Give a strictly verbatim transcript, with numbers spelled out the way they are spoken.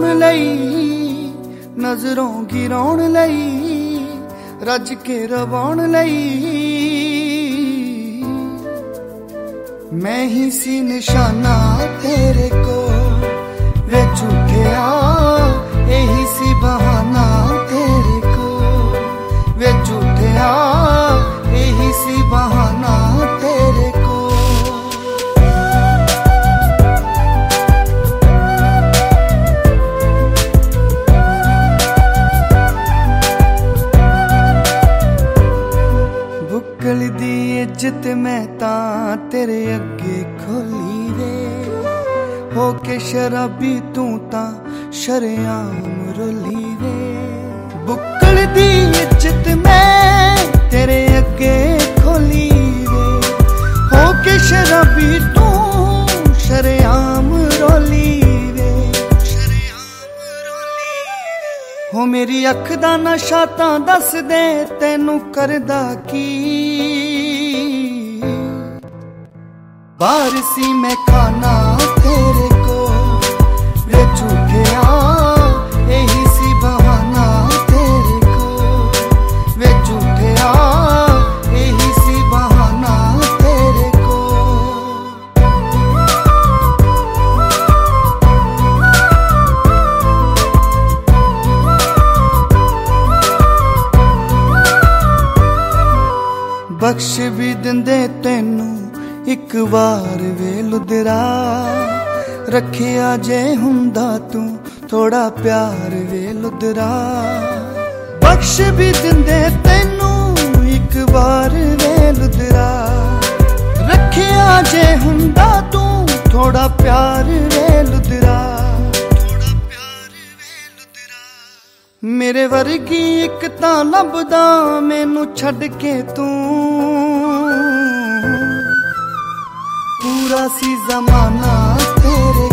पाउण लई नजरों गिराउण लई रज के रवाउण लई मैं ही सी निशाना तेरे को वे झूठिया यही सी बहाना तेरे को वे झूठिया यही सी बहाना तेरे को। बुक्कल दी इज्जत मैं तां तेरे अगे खोली वे होके शराबी तू तां शरेआम रोली वे। बुक्कल दी इज्जत मैं तेरे अगे खोली वे होके शराबी तू शरेआम रोली वे। हो मेरी अख दा नशा तां दस दे तैनू करदा की बारसी मैं खाना तेरे को वे झूठिया यही सी बहाना तेरे को वे झूठिया यही सी बहाना तेरे को। बख्श भी दिंदे तैनू एक बार वे लुदरा रखिया जे हुंदा तू थोड़ा प्यार वे लुदरा। बख्श भी दिंदे तैनू एक बार वे लुदरा रखिया जे हुंदा तू थोड़ा प्यार वे लुदरा। मेरे वर्गी एक तां लभदा मैनू छड़ के तू पूरा सी जमाना तेरे